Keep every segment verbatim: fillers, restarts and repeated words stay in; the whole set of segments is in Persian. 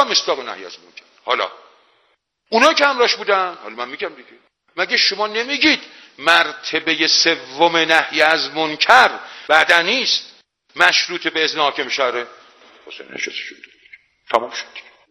و مصداق نهی از منکر. حالا اونا که همراهش بودن، حالا من میگم دیگه، مگه شما نمیگید مرتبه سوم نهی از منکر بعدا نیست مشروط به اذن حاکم شهره؟ حسین نشست شد، تمام شد.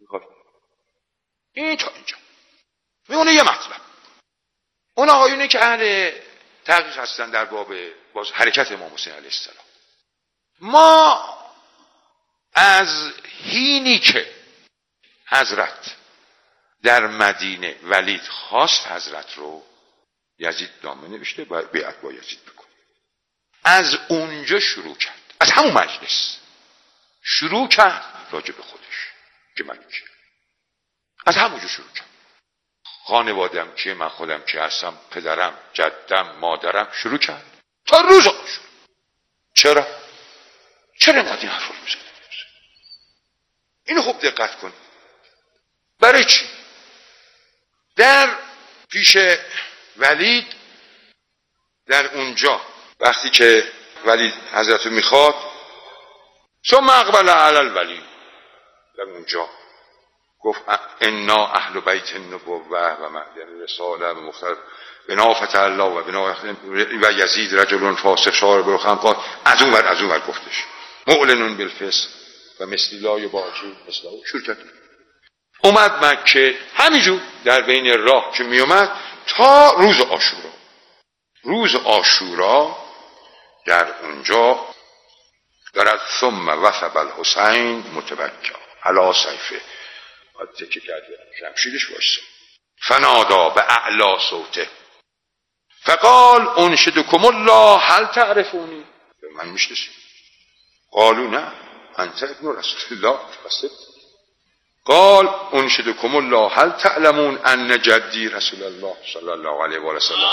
این تا اینجا میونه یه مطلب. اون آقایونی که اهل تحقیق هستن در باب باز حرکت امام حسین علیه السلام، ما از حینی که حضرت در مدینه ولید خواست حضرت رو، یزید نامه نوشته باید بیعت با یزید بکن، از اونجا شروع کرد، از همون مجلس شروع کرد راجع به خودش که من کیم، از همونجا شروع کرد. خانوادم کیه، من خودم کی هستم، پدرم، جدم، مادرم، شروع کرد تا روز آشورا. چرا؟ چرا اینقدر این حرف رو میزنه؟ اینو خوب دقت کن. برای چی؟ در پیش ولید، در اونجا وقتی که ولید حضرت رو میخواد، ثم اقبل علی الولی، در اونجا گفت انا اهل بیت النبوة و معدن رساله و مختلف بنا فتح الله و بنا و یزید رجل فاسق شارب الخمر، از اون ور از اون ور گفتش معلن بالفسق و مثل لا یباجی مثل شروع کرد. اومد مکه، همینجور در بین راه که می اومد تا روز عاشورا. روز عاشورا در اونجا دارد ثم وثب الحسین متوکا علی سیفه، باید تکه کرد شمشیرش باشه، فنادا به اعلا صوته فقال انشدکم الله هل تعرفونی، من میشناسید؟ قالوا نه انت ابن رسول الله فصدق. قال انشدکم الله هل تعلمون ان جدی رسول الله صلی الله علیه و سلم.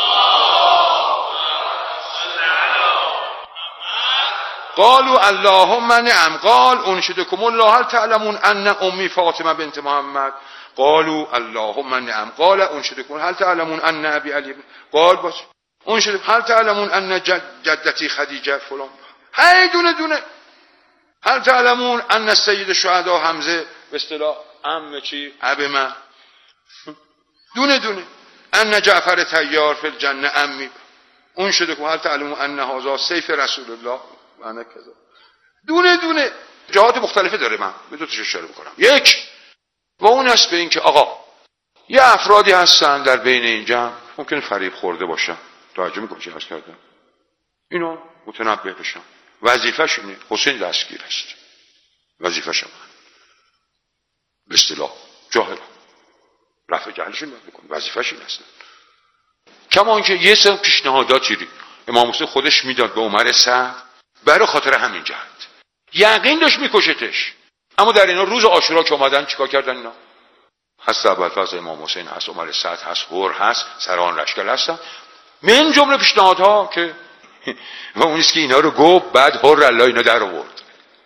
قالوا اللهم نعم. قال انشدکم الله هل تعلمون ان امی فاطمه بنت محمد. قالوا اللهم نعم. قال انشدکم هل تعلمون ان ابي علي. قال باش انشدکم هل تعلمون ان جدتي خدیجه فلان. هی دونه دونه. هل تعلمون ان سید الشهداء حمزه به اصطلاح عم چی ابی من، دونه دونه. ان جعفر طیار فی الجنه امی. انشدکم هل تعلمون ان هذا سیف رسول الله معنی کذا. دونه دونه جهات مختلفه داره. من به دو تاش اشاره میکنم. یک و اون است به این که آقا یه افرادی هستن در بین این جمع ممکنه فریب خورده باشن، توجه میکنم چی عرض کردم، اینو متنبه بشن، وظیفه‌ش اینه. حسین دستگیر است، وظیفه‌ش من به اصطلاح جاهل رفع جهلشون بکن، وظیفه‌ش این است. کما اینکه یه سری پیشنهاداتی امام حسین خودش میداد به عمر سعد برای خاطر همین جهت، یقین داشت میکشتش. اما در اینا روز عاشورا که اومدن چیکار کردن؟ اینا هست ابوالفضل امام حسین، هست عمر سعد، هست هور، هست سران لشکر هستن، من جمله پیشنهادها که و اونیست که اینا رو گفت بعد هور الله اینا در آورد،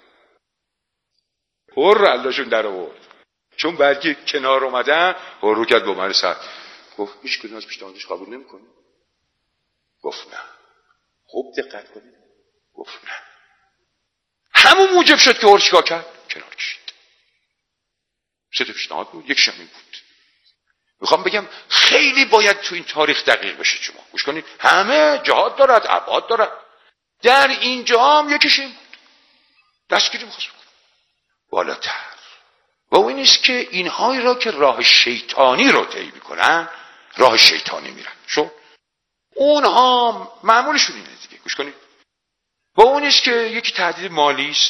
هور اللهشون در آورد، چون بعد کنار اومدن هور رو کرد به عمر سعد گفت هیچ کدوم از پیشنهادش قبول نمی‌کنه. گفت نه. خوب دقت کنید. گفت نه. همون موجب شد که هور چیکار کرد؟ کنار کشید. سه تا پیشنهاد بود، یک شمی بود. میخوام بگم خیلی باید تو این تاریخ دقیق بشید. شما گوش کنید، همه جهات دارد، ابعاد دارد. در اینجا هم یکیش این بود، دستگیری می‌خواست بکنه بالاتر. و اون نیست که اینهایی را که راه شیطانی رو طی میکنن راه شیطانی میرن، چون اونها معمولشون اینه دیگه. گوش کنید، و اون نیست که یکی تهدید مالی است،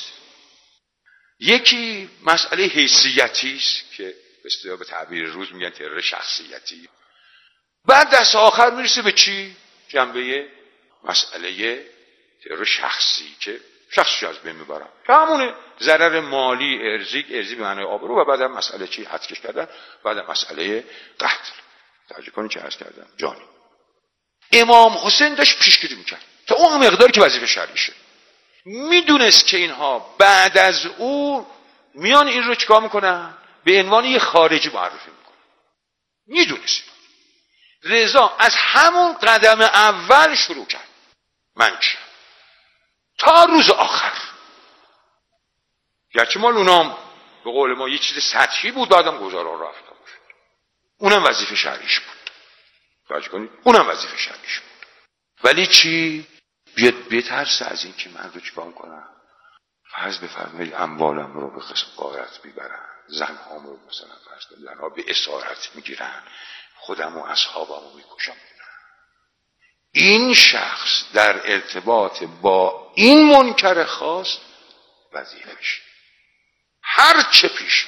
یکی مسئله حیثیتی است که به اصطلاح به تعبیر روز میگن ترور شخصیتی. بعد دست آخر میرسه به چی؟ جنبه مسئله ترور شخصی که شخصی از بین میبرن، که همونه ضرر مالی، ارزی، ارزی به معنای آبرو، و بعدم مسئله چی؟ حدکش کردن، بعدم مسئله قتل. توجه کنید چه عرض کردم جانی. امام حسین داشت پیشگیری میکرد تا اون مقداری که وظیفه شرعیشه. میدونست که اینها بعد از او میان این رو چیکار میکنن؟ به عنوان یه خارجی معرفی میکنن. میدونست. رضا از همون قدم اول شروع کرد منش تا روز آخر. گرچه مال اونام به قول ما یه چیز سطحی بود، بعدم گذارا رفت. اونم وظیفه شرعیش بود. توجه کنید، اونم وظیفه شرعیش بود. ولی چی؟ بیاد بترسه از این که من رو چیکار کنم؟ فرض بفرمایید اموالم رو به غارت میبرن، زنهام رو مثلا فرض کنید زنها به اسارت میگیرن، خودم و اصحابم رو میکشم. این شخص در ارتباط با این منکر خاص وظیفش هر چه پیش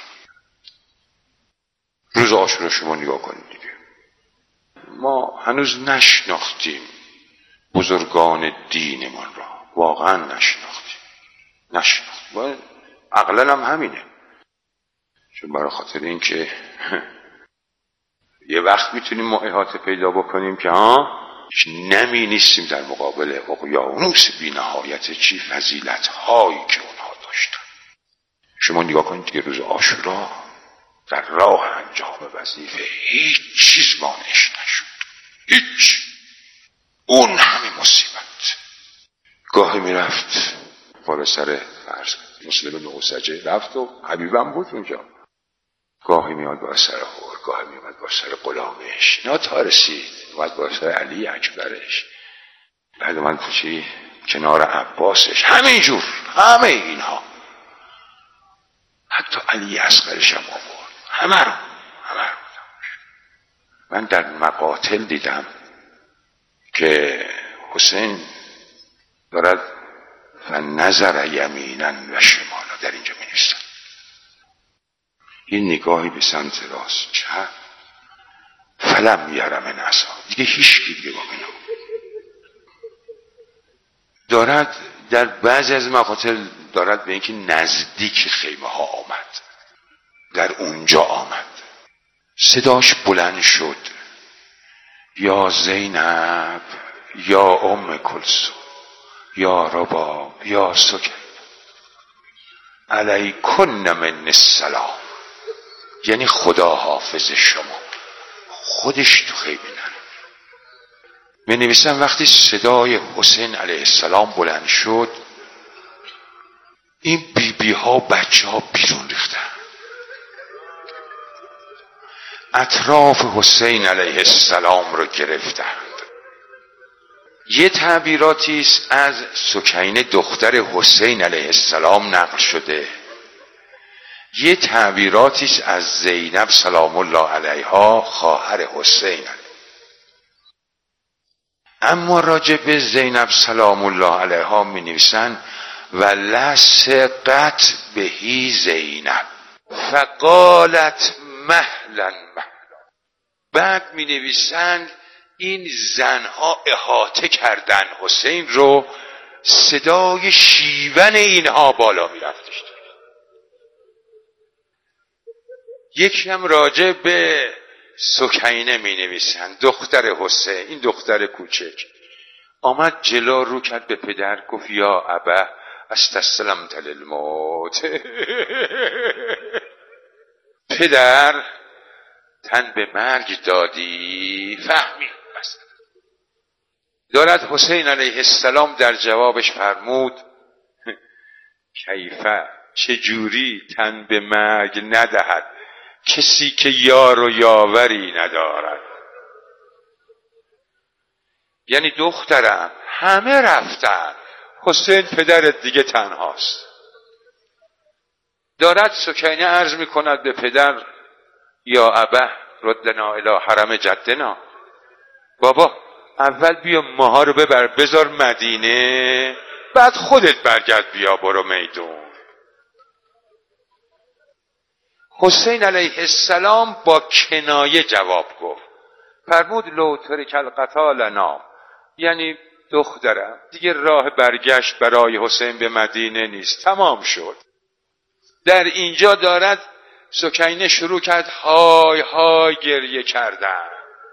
روز عاشورا شما نگاه کنید دیگه. ما هنوز نشناختیم بزرگان دینمان را، واقعا نشناختیم نشناختیم عقلا هم همینه. چون برای خاطر این که یه وقت میتونیم ما احاطه پیدا بکنیم که ها نمی نیستیم در مقابل اقیانوس بی نهایت چی فضیلت هایی که اونها داشتن. شما نگاه کنید دیگه روز عاشورا در راه انجام وظیفه هیچ چیز مانعش نشد، هیچ. اون همه مصیبت گاهی میرفت بالا سر فرض مسلم نوسجه رفت و حبیبم بود اونجا، گاهی میاد با سر هور، گاهی میاد با سر غلامش، اینا تا رسید اومد با سر علی اکبرش، بعد اومد پوچی کنار عباسش، همینجور همه اینها، حتی علی اصغرش هم آورد، همه رو همه رو. من در مقاتل دیدم که حسین دارد فنظر یمینا و شمالا، در اینجا می نویسن این نگاهی به سمت راست چپ، فلم یرم نسا، دیگه هیچ کی دیگه باقی نمون. دارد در بعضی از مقاتل دارد به اینکه نزدیک خیمه ها آمد، در اونجا آمد، صداش بلند شد، یا زینب یا ام کلثوم یا رباب یا سکین علیکن من السلام، یعنی خدا حافظ شما. خودش تو خیمه نره. می نویسن وقتی صدای حسین علیه السلام بلند شد، این بی بی ها بچه ها بیرون ریختن، اطراف حسین علیه السلام رو گرفتند. یه تعبیراتی است از سکینه دختر حسین علیه السلام نقل شده، یه تعبیراتی است از زینب سلام الله علیها خواهر حسین. اما راجع به زینب سلام الله علیها می نویسن و لصقت بهی زینب فقالت مهلا مهلا. بعد می نویسن این زنها احاطه کردن حسین رو، صدای شیون اینها بالا می رفتش. یکی هم راجع به سکینه می نویسن دختر حسین، این دختر کوچک آمد جلو رو کرد به پدر، گفت یا ابا استسلمت للموت. پدر تن به مرگ دادی؟ فهمید مثلا. دارد حسین علیه السلام در جوابش فرمود کیفه، چجوری تن به مرگ ندهد کسی که یار و یاوری ندارد. یعنی دخترم همه رفتن، حسین پدرت دیگه تنهاست. دارد سکینه عرض میکند به پدر یا ابا ردنا الی حرم جدنا، بابا اول بیا ماها رو ببر بذار مدینه، بعد خودت برگرد بیا برو میدون. حسین علیه السلام با کنایه جواب گفت، فرمود لو ترک القتال لنا، یعنی دخترم دیگه راه برگشت برای حسین به مدینه نیست، تمام شد. در اینجا دارد سکینه شروع کرد های های گریه کردن.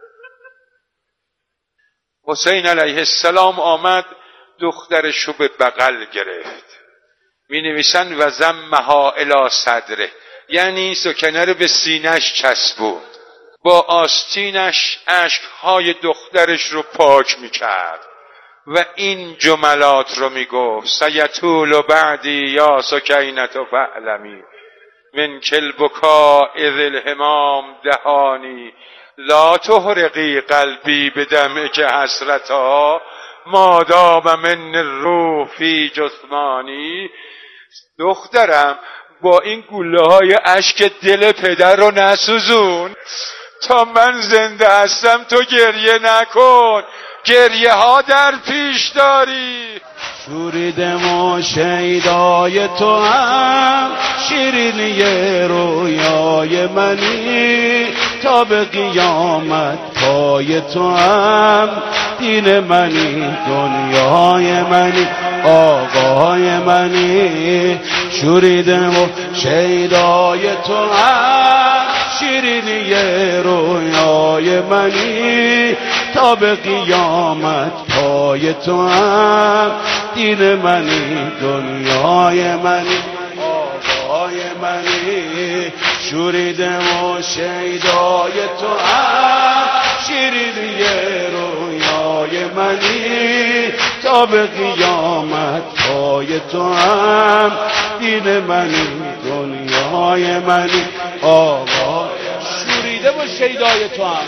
حسین علیه السلام آمد دخترش رو به بغل گرفت. می نویسن و زمها الی صدره، یعنی سکینه رو به سینه‌اش چسبوند، با آستینش اشکهای دخترش رو پاک میکرد و این جملات رو میگفت سیطول بعدی یا سکینه فعلمی، من کل بکاء ذی الهمام دهانی لا تحرقی قلبی بدمعک حسرتا ما دام من الروح فی جثمانی. دخترم با این گوله های اشک دل پدر رو نسوزون، تا من زنده هستم تو گریه نکن، گریه ها در پیش داری. شوریدم و شیدای تو هم شیرینی رویای منی، تا به قیامت پای تو هم دین منی، دنیای منی، آقای منی. شوریدم و شیدای تو هم شیرینی رویای منی، تا به قیامت پای تو هم دین منی، دنیای منی، آقای منی. شوریدم و شیدای تو هم شیرینی رویای منی، تا به قیامت پای تو هم دین منی، دنیای منی، آقای. شوریده و شیدای تو هم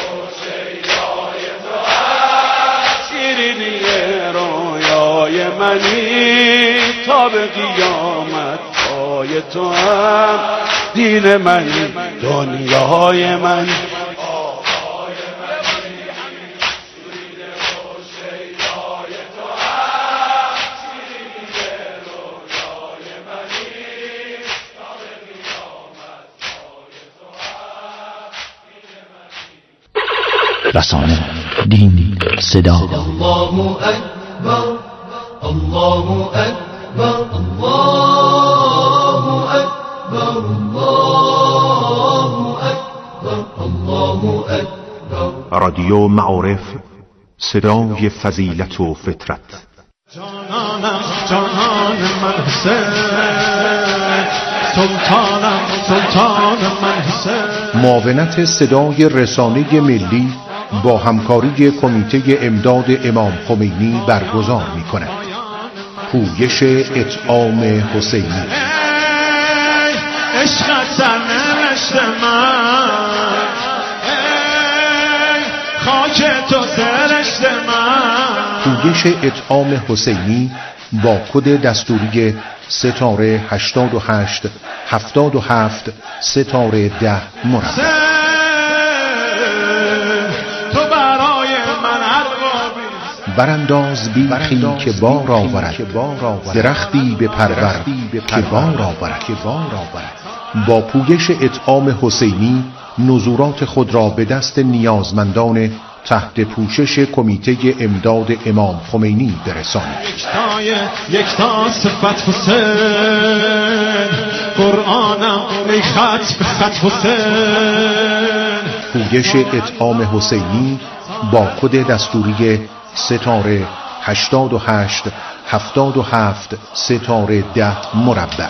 شیرینی رویای منی، تا به قیامت پای تو هم دین منی، دنیای منی. رسانه، دین، صدا. الله اکبر، الله اکبر، الله اکبر، الله اکبر، الله اکبر. رادیو معارف، صدای فضیلت و فطرت. جانانم جانان من حسین، سلطانم سلطان من حسین. معاونت صدای رسانه ملی با همکاری کمیته امداد امام خمینی برگزار می کند. پویش اطعام حسینی. عشقت سرنوشت من، خاک تو سرشت من. پویش اطعام حسینی با کد دستوری ستاره هشتاد و هشت هفتاد و هفت ستاره ده مربع. تو برای من اربابی، برانداز بیخی که بار آورد، درختی به پرور که بار آورد. با پویش اطعام حسینی نزورات خود را به دست نیازمندان تحت پوشش کمیته امداد امام خمینی برسانید. یکتای یکتا صفت حسین، قرآنم ای خط به خط حسین. پویش اطعام حسینی با کد دستوری ستاره هشتاد و هشت هفتاد و هفت ستاره ده مربع.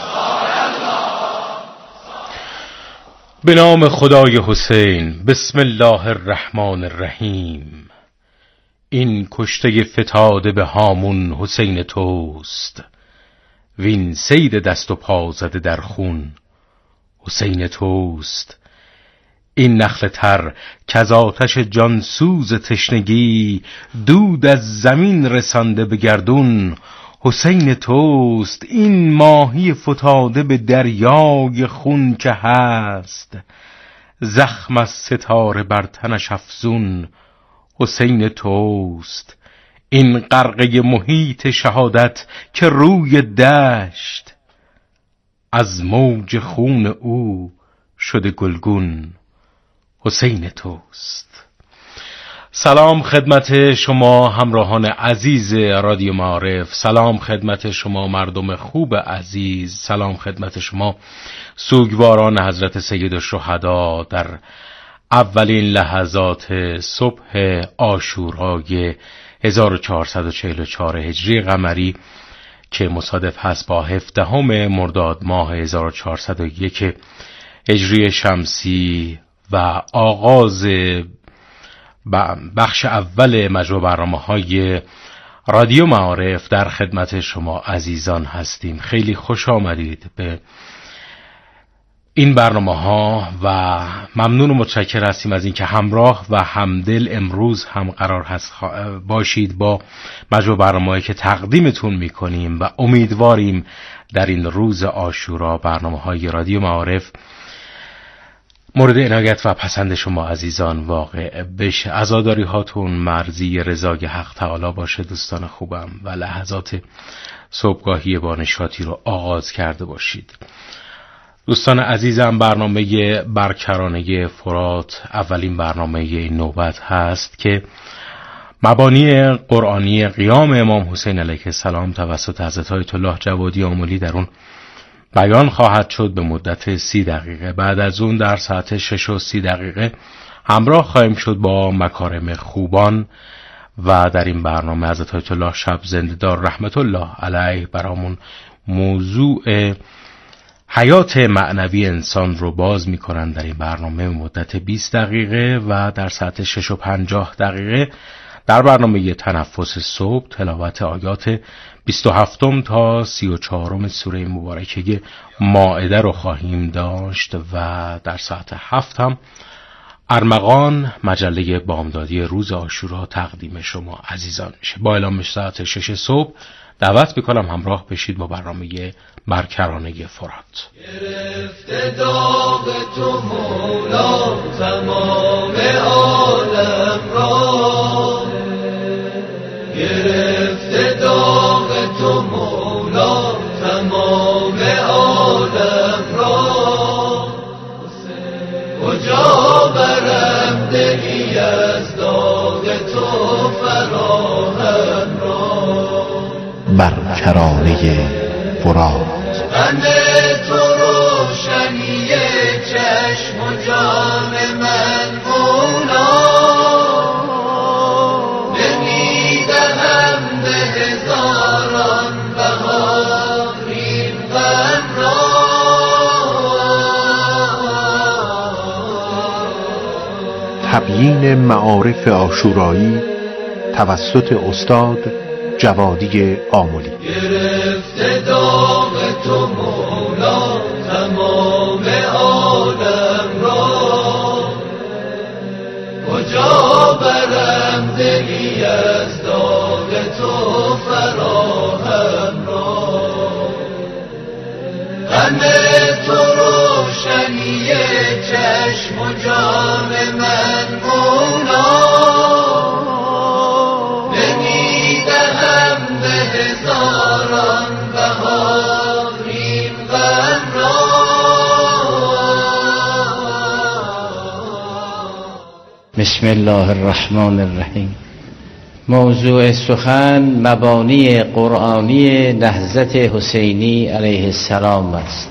به نام خدای حسین، بسم الله الرحمن الرحیم. این کشته فتاده به هامون حسین توست، وین سید دست و پا زده در خون حسین توست. این نخل تر کز آتش جانسوز تشنگی، دود از زمین رسانده به گردون حسین توست. این ماهی فتاده به دریای خون که هست، زخم از ستاره بر تنش افزون حسین توست. این غرقه محیط شهادت که روی دشت، از موج خون او شده گلگون حسین توست. سلام خدمت شما همراهان عزیز رادیو معارف، سلام خدمت شما مردم خوب عزیز، سلام خدمت شما سوگواران حضرت سید الشهدا در اولین لحظات صبح عاشورای هزار و چهارصد و چهل و چهار هجری قمری که مصادف هست با هفدهم مرداد ماه هزار و چهارصد و یک هجری شمسی و آغاز بخش اول مجموع برنامه‌های رادیو معارف در خدمت شما عزیزان هستیم. خیلی خوش آمدید به این برنامه ها و ممنون و متشکر هستیم از اینکه همراه و همدل امروز هم قرار هست باشید با مجموع برنامه‌ای که تقدیمتون میکنیم و امیدواریم در این روز عاشورا برنامه های رادیو معارف مورد عنایت و پسند شما عزیزان واقع بشه. عزاداری هاتون مرضی رضای حق تعالی باشه دوستان خوبم و لحظات صبحگاهی با نشاطی رو آغاز کرده باشید. دوستان عزیزم، برنامه برکرانه فرات اولین برنامه این نوبت هست که مبانی قرآنی قیام امام حسین علیه السلام توسط حضرت آیت الله جوادی آملی در اون بیان خواهد شد به مدت سی دقیقه. بعد از اون در ساعت شش و سی دقیقه همراه خواهیم شد با مکارم خوبان و در این برنامه حضرت آیت الله شب زنده‌دار رحمت الله علیه برامون موضوع حیات معنوی انسان رو باز می‌کنند در این برنامه مدت بیست دقیقه و در ساعت شش و پنجاه دقیقه در برنامه تنفس صبح تلاوت آیات بیست و هفت تا سی و چهار سوره مبارکه مائده رو خواهیم داشت و در ساعت هفت هم ارمغان مجله بامدادی روز عاشورا تقدیم شما عزیزان میشه. با اعلام ساعت شش صبح دعوت میکنم همراه بشید با برنامه برکرانه فرات. گرفته داغ تو مولا تمام عالم را، گرفته داغ تو مولا تمام عالم را، کجا برم دلی از داغ تو فراهم را. برکرانه فرات غم تو روشنی چشم و جان من مولا، نمیدهم به هزاران بهار این غم را. تبیین معارف عاشورایی توسط استاد جوادی آملی. گرفته داغ تو مولا تمام عالم را، کجا برم دلی از داغ تو فراهم را. غم تو روشنی چشم و جان من مولا، بسم الله الرحمن الرحیم. موضوع سخن مبانی قرآنی نهضت حسینی علیه السلام است،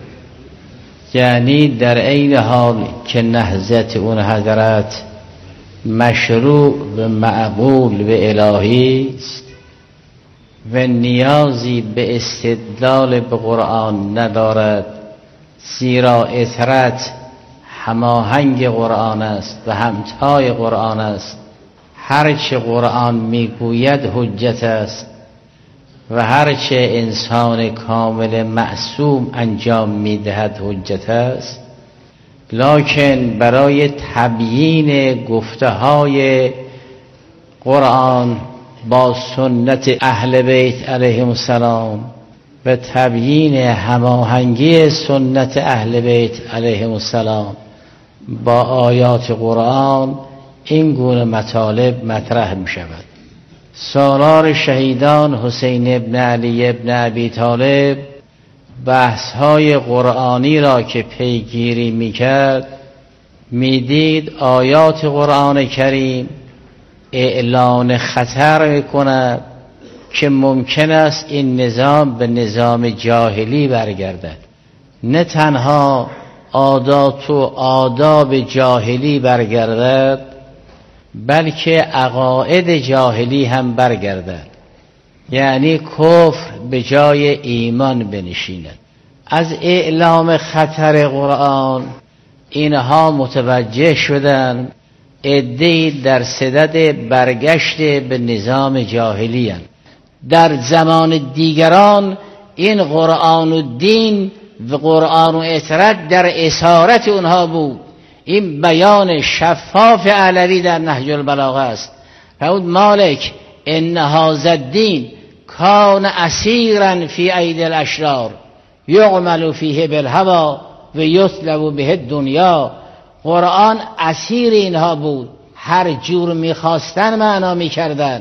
یعنی در عین حال که نهضت اون حضرت مشروع و معقول و الهی است و نیازی به استدلال به قرآن ندارد، زیرا اطرت هماهنگ قرآن است و همتای قرآن است. هرچه قرآن میگوید حجت است و هرچه انسان کامل معصوم انجام میدهد حجت است. لکن برای تبیین گفته های قرآن با سنت اهل بیت علیهم السلام و تبیین هماهنگی سنت اهل بیت علیهم السلام با آیات قرآن این گونه مطالب مطرح می شود. سالار شهیدان حسین ابن علی ابن ابی طالب بحث های قرآنی را که پیگیری می کرد می دید آیات قرآن کریم اعلان خطر می کند که ممکن است این نظام به نظام جاهلی برگردد. نه تنها عادات و آداب جاهلی برگردد بلکه عقاید جاهلی هم برگردد، یعنی کفر به جای ایمان بنشیند. از اعلام خطر قرآن اینها متوجه شدند عده‌ای در صدد برگشت به نظام جاهلی اند. در زمان دیگران این قرآن و دین و قرآن و اطرت در اسارت اونها بود. این بیان شفاف علوی در نهج البلاغه است. فرمود مالک ان هذا الدین کان اسیرا فی ایدی الاشرار یعمل فیه بالهوی و یطلب به دنیا. قرآن اسیر اینها بود، هر جور میخواستن معنا میکردن.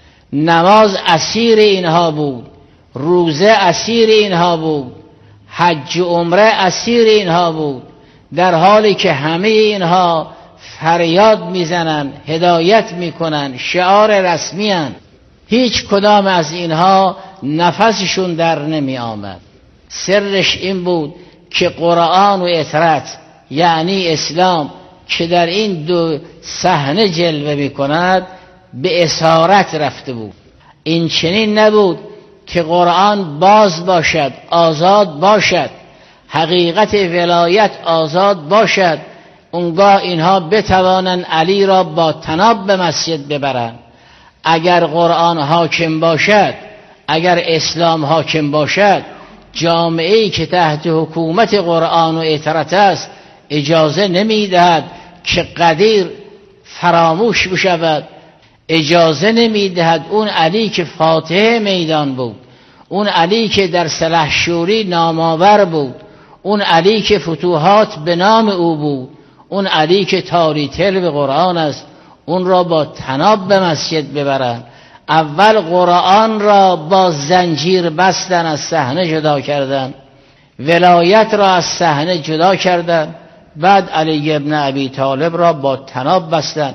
نماز اسیر اینها بود، روزه اسیر اینها بود، حج و عمره اسیر اینها بود، در حالی که همه اینها فریاد میزنن، هدایت میکنن، شعار رسمی هن. هیچ کدام از اینها نفسشون در نمی آمد. سرش این بود که قرآن و اطرت یعنی اسلام که در این دو صحنه جلوه میکند به اسارت رفته بود. این چنین نبود که قرآن باز باشد، آزاد باشد، حقیقت ولایت آزاد باشد، اونگاه اینها بتوانند علی را با طناب به مسجد ببرند. اگر قرآن حاکم باشد، اگر اسلام حاکم باشد، جامعه‌ای که تحت حکومت قرآن و اطرت است اجازه نمیدهد که قدیر فراموش بشود، اجازه نمیدهد اون علی که فاتح میدان بود، اون علی که در سلحشوری نامآور بود، اون علی که فتوحات به نام او بود، اون علی که تاری تل به قرآن است، اون را با طناب به مسجد ببرند. اول قرآن را با زنجیر بستن، از صحنه جدا کردن، ولایت را از صحنه جدا کردن، بعد علی ابن ابی طالب را با طناب بستن،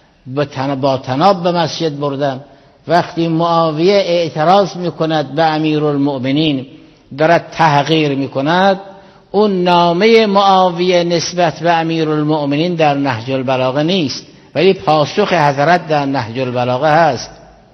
با طناب به مسجد بردن. وقتی معاویه اعتراض میکند به امیرالمؤمنین، دارد تحقیر میکند، اون نامه معاویه نسبت به امیرالمؤمنین در نهج البلاغه نیست، ولی پاسخ حضرت در نهج البلاغه هست.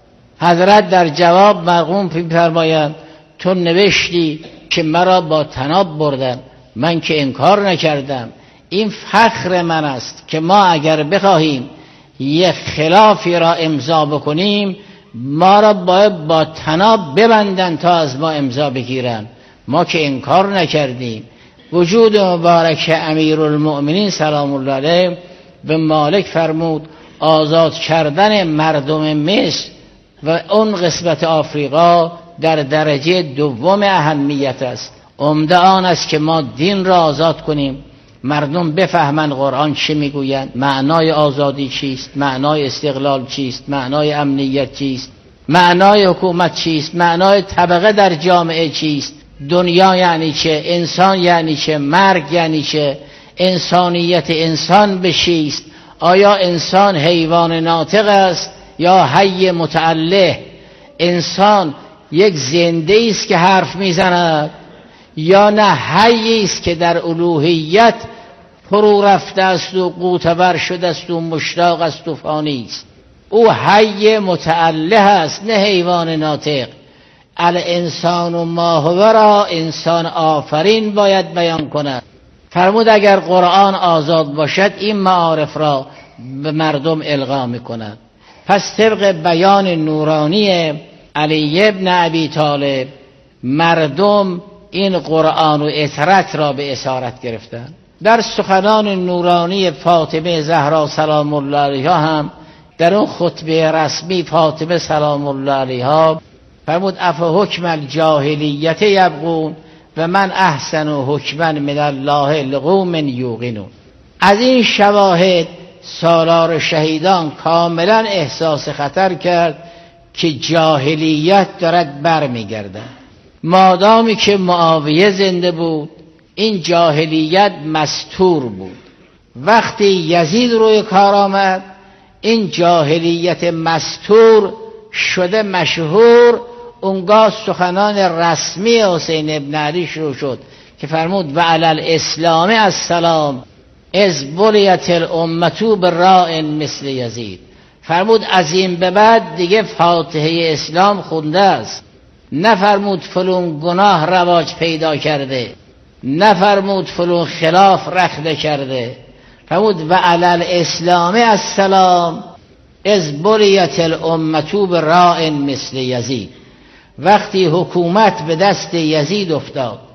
حضرت در جواب مرقوم می‌فرمایند تو نوشتی که مرا با طناب بردن، من که انکار نکردم. این فخر من است که ما اگر بخواهیم یک خلافی را امضا بکنیم، ما را باید با طناب ببندن تا از ما امضا بگیرن. ما که انکار نکردیم. وجود مبارک امیرالمؤمنین سلام الله علیه به مالک فرمود آزاد کردن مردم مصر و اون قسمت آفریقا در درجه دوم اهمیت است. عمده آن است که ما دین را آزاد کنیم، مردم بفهمند قرآن چه میگویند، معنای آزادی چیست، معنای استقلال چیست، معنای امنیت چیست، معنای حکومت چیست، معنای طبقه در جامعه چیست، دنیا یعنی چه، انسان یعنی چه، مرگ یعنی چه، انسانیت انسان به چیست، آیا انسان حیوان ناطق است یا حی متعله؟ انسان یک زنده است که حرف میزند یا نه حی است که در الوهیت فرو رفته است و قوتور شده است و مشتاق است و فانی است؟ او حی متعله است، نه حیوان ناطق. الانسان و ما هو را انسان آفرین باید بیان کند. فرمود اگر قرآن آزاد باشد این معارف را به مردم القا میکند. پس طبق بیان نورانی علی ابن ابی طالب مردم این قرآن و اطرت را به اسارت گرفتند. در سخنان نورانی فاطمه زهرا سلام الله علیها هم در اون خطبه رسمی فاطمه سلام الله علیها فرمود افحکم الجاهلیت یبغون و من احسن حکما من الله لقوم یوقنون. از این شواهد سالار شهیدان کاملا احساس خطر کرد که جاهلیت دارد بر میگردد. مادامی که معاویه زنده بود این جاهلیت مستور بود. وقتی یزید روی کار آمد این جاهلیت مستور شده مشهور. اونگاه سخنان رسمی حسین ابن علی شروع شد که فرمود و علی الاسلام السلام از بلیت الامتو براء مثل یزید. فرمود از این به بعد دیگه فاتحه اسلام خونده است. نفرمود فلون گناه رواج پیدا کرده، نفرمود فلون خلاف رخنه کرده. فرمود و علی الاسلام السلام از بلیت الامتو براء مثل یزید. وقتی حکومت به دست یزید افتاد،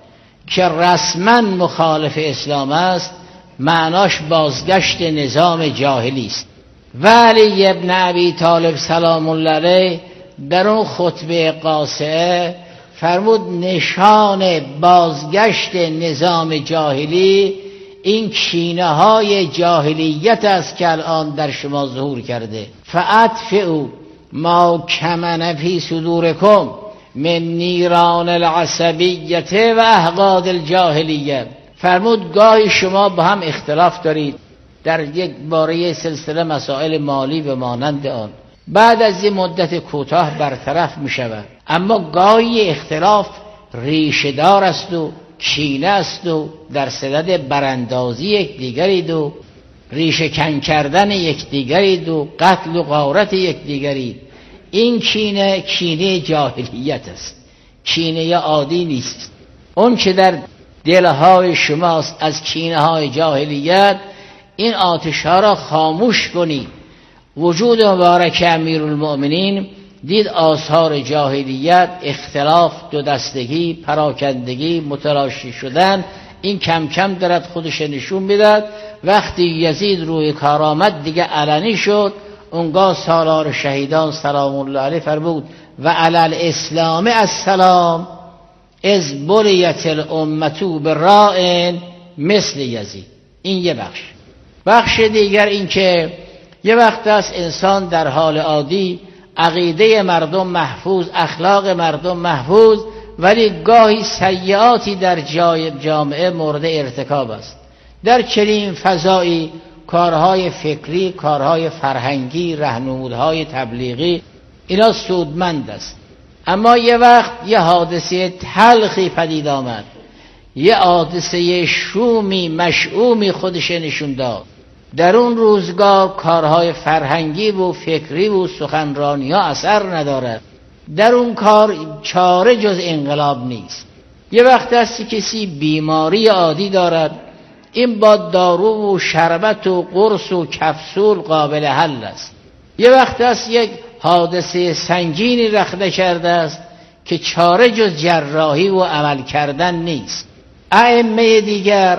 که رسما مخالف اسلام است معناش بازگشت نظام جاهلی است. و علی ابن ابی طالب سلام الله علیه در اون خطبه قاصعه فرمود نشان بازگشت نظام جاهلی این کینه های جاهلیت است که الان در شما ظهور کرده. فاطفئوا ما کمن فی صدورکم من نیران العصبیت و احقاد الجاهلیه. فرمود گاهی شما با هم اختلاف دارید در یک باره سلسله مسائل مالی و مانند آن، بعد از این مدت کوتاه برطرف می شود، اما گاهی اختلاف ریشه‌دار است و کینه است و در صدد براندازی یک دیگرید و ریشه کن کردن یک دیگرید و قتل و غارت یک دیگرید. این کینه کینه جاهلیت است، کینه عادی نیست. اون که در دلهای شماست از کینه های جاهلیت، این آتش ها را خاموش کنید. وجود مبارک امیرالمؤمنین دید آثار جاهلیت، اختلاف، دو دستگی، پراکندگی، متلاشی شدن، این کم کم دارد خودش نشون میداد. وقتی یزید روی کار آمد دیگه علنی شد، اونگاه سالار شهیدان سلام الله علیه فرمود و علی الاسلام السلام از بلیت الامتو برائن مثل یزید. این یه بخش. بخش دیگر این که یه وقت است انسان در حال عادی عقیده مردم محفوظ، اخلاق مردم محفوظ، ولی گاهی سیئاتی در جای جامعه مورد ارتکاب است. در چنین فضایی کارهای فکری، کارهای فرهنگی، راهنمودهای تبلیغی اینا سودمند است. اما یه وقت یه حادثه تلخی پدید آمد، یه حادثه شومی مشعومی خودش نشون داد. در اون روزگار کارهای فرهنگی و فکری و سخنرانی ها اثر ندارد. در اون کار چاره جز انقلاب نیست. یه وقت هستی کسی بیماری عادی دارد، این با دارو و شربت و قرص و کپسول قابل حل است. یه وقت هست یک حادثه سنگینی رخنه کرده است که چاره جز جراحی و عمل کردن نیست. ائمه دیگر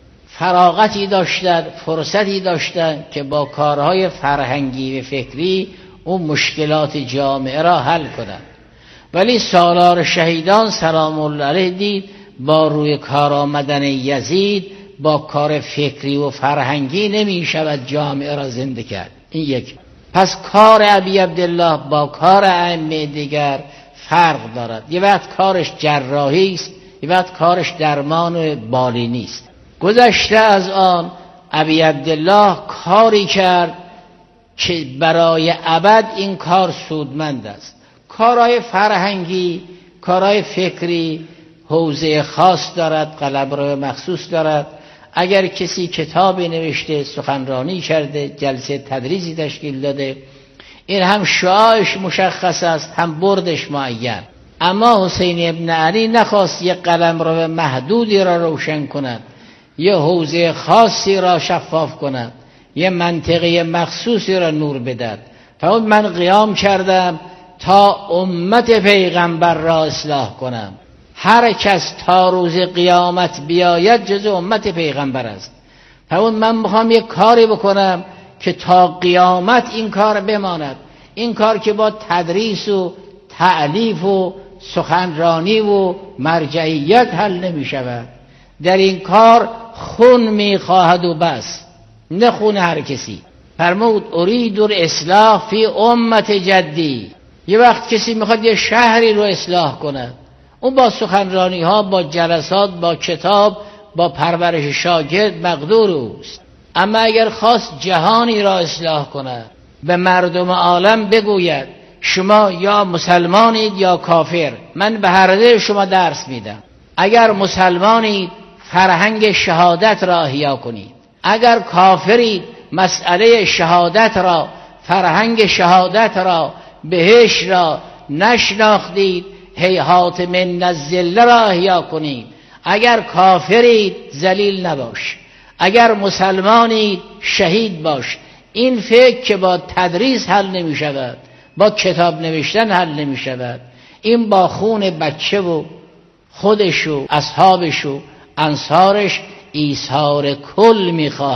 فراغتی داشتند، فرصتی داشتند که با کارهای فرهنگی و فکری اون مشکلات جامعه را حل کنند، ولی سالار شهیدان سلام الله علیه دید با روی کار آمدن یزید با کار فکری و فرهنگی نمی شود جامعه را زنده کرد. این یک. پس کار ابی عبدالله با کار ائمه دیگر فرق دارد. یه وقت کارش جراحی است، یه وقت کارش درمان بالینی است. گذشته از آن ابی عبدالله کاری کرد که برای ابد این کار سودمند است. کارهای فرهنگی، کارهای فکری حوزه خاص دارد، قلمرو مخصوص دارد. اگر کسی کتابی نوشته، سخنرانی کرده، جلسه تدریسی تشکیل داده، این هم شعاعش مشخص است، هم بردش معین. اما حسین ابن علی نخواست یک قلمرو محدودی را روشن کند، یه حوزه خاصی را شفاف کند، یه منطقه مخصوصی را نور بدهد. فرمود من قیام کردم تا امت پیغمبر را اصلاح کنم. هر کس تا روز قیامت بیاید جزء امت پیغمبر است. فرمود من میخوام یک کاری بکنم که تا قیامت این کار بماند. این کار که با تدریس و تعلیف و سخنرانی و مرجعیت حل نمی شود. در این کار خون می خواهد و بس، نه خون هر کسی. فرمود اريد الاصلاح فی امت جدی. یه وقت کسی میخواد یه شهری رو اصلاح کند، اون با سخنرانی ها، با جلسات، با کتاب، با پرورش شاگرد مقدور اوست. اما اگر خواست جهانی را اصلاح کند، به مردم عالم بگوید شما یا مسلمانید یا کافر، من به هر دو شما درس میدم. اگر مسلمانید فرهنگ شهادت را احیا کنید، اگر کافرید مسئله شهادت را، فرهنگ شهادت را، بهش را نشناختید، هیهات من الذل را احیا کنید. اگر کافرید ذلیل نباش، اگر مسلمانید شهید باش. این فکر که با تدریس حل نمی شود، با کتاب نوشتن حل نمی شود، این با خون بچه و خودشو اصحابشو انصارش ایثار کل میخواد.